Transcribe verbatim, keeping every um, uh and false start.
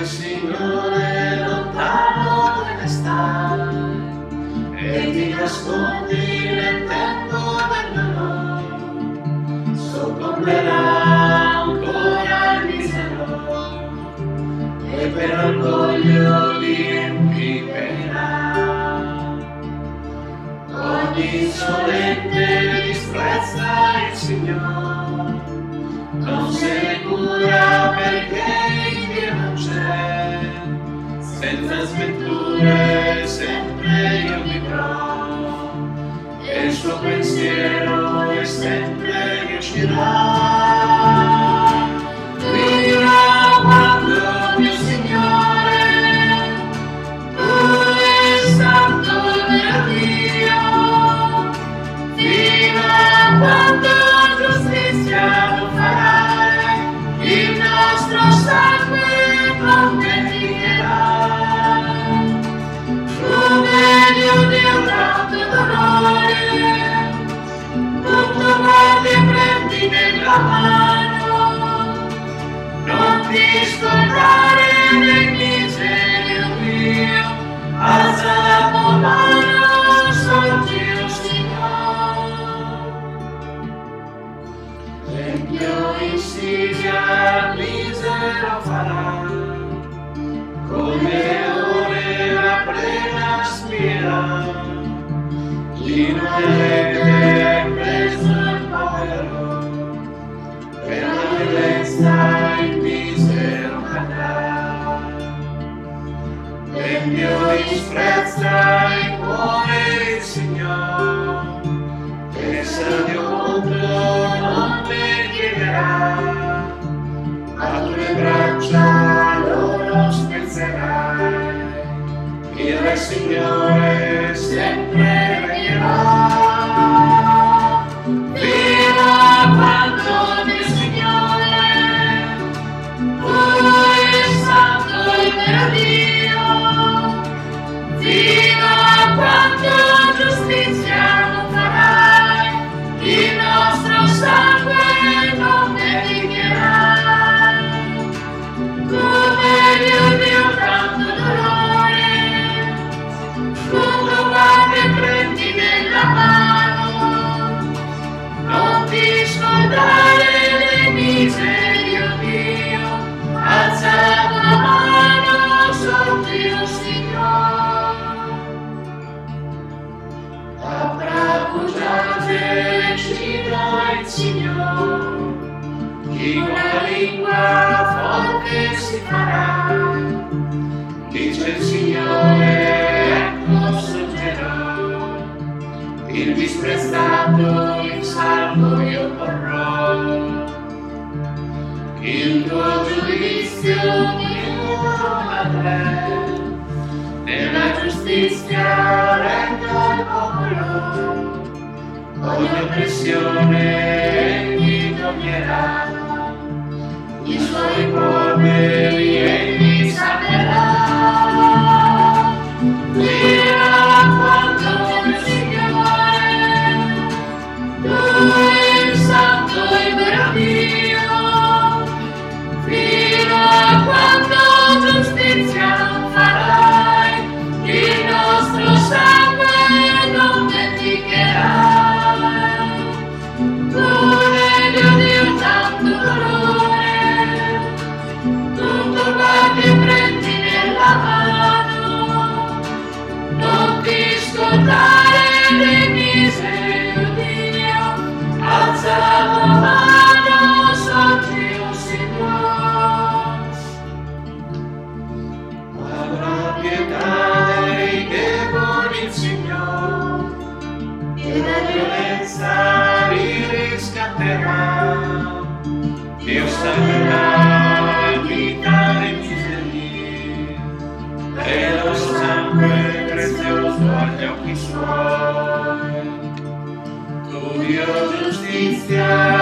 il Signore lontano dove stai e ti nascondi nel tempo del dolore, soccomberà ancora il misero e per orgoglio li impiperà. Ogni insolente disprezza il Signore, non se ne cura perché in Dio non c'è, senza sventure sempre io vivrò, e il suo pensiero è sempre riuscirà. Fino quando mio Signore, tu sei santo mio Dio, fino a quando giustizia tu farai, il nostro sangue non vendicherà. Tu vedi un Dio tanto dolore, tutto guardi e prendi nella mano, non ti scordare del miserio mio, alza la tua mano, sorgi o Signore. Tempio insidia misero farà, come ore la plena spira, di notte preso il povero, per la violenza il misero cadrà. Tempio disprezza il cuore il Signore, che sadio mondo non ne chiederà, ma tu le braccia loro spezzerai, il Re Signore sempre regnerà. Fino a quando mio Signore, tu il santo il mio Dio, fino a quando giustizia non farai, il nostro sangue non vendicherai. Tu vedi un Dio tanto dolore, tutto guardi e prendi nella mano, non ti scordare dei miseri, oh Dio, alza la tua mano, sorgi o Signore. A bravugiate cita il Signore, chi con la lingua forte si farà, dice il Signore, ecco sorgerò, il disprezzato in salvo io porrò, il tuo giudizio chiudo te, nella giustizia regga il popolo, ogni oppressione egli toglierà, i suoi poveri egli salverà. Fino a quando mio Signore, tu il santo il vero Dio, fino a quando giustizia non farai, il nostro sangue non vendicherai. Tu vedi un Dio tanto dolore, tutto guardi e prendi nella mano, non ti scordare dei miseri, oh Dio, alza la tua mano, sorgi o Signore. Avrà pietà dei deboli il Signore, e la violenza li riscatterà, Dio salverà la vita dei miseri, e lo sangue prezioso agli occhi suoi. Tu Dio giustizia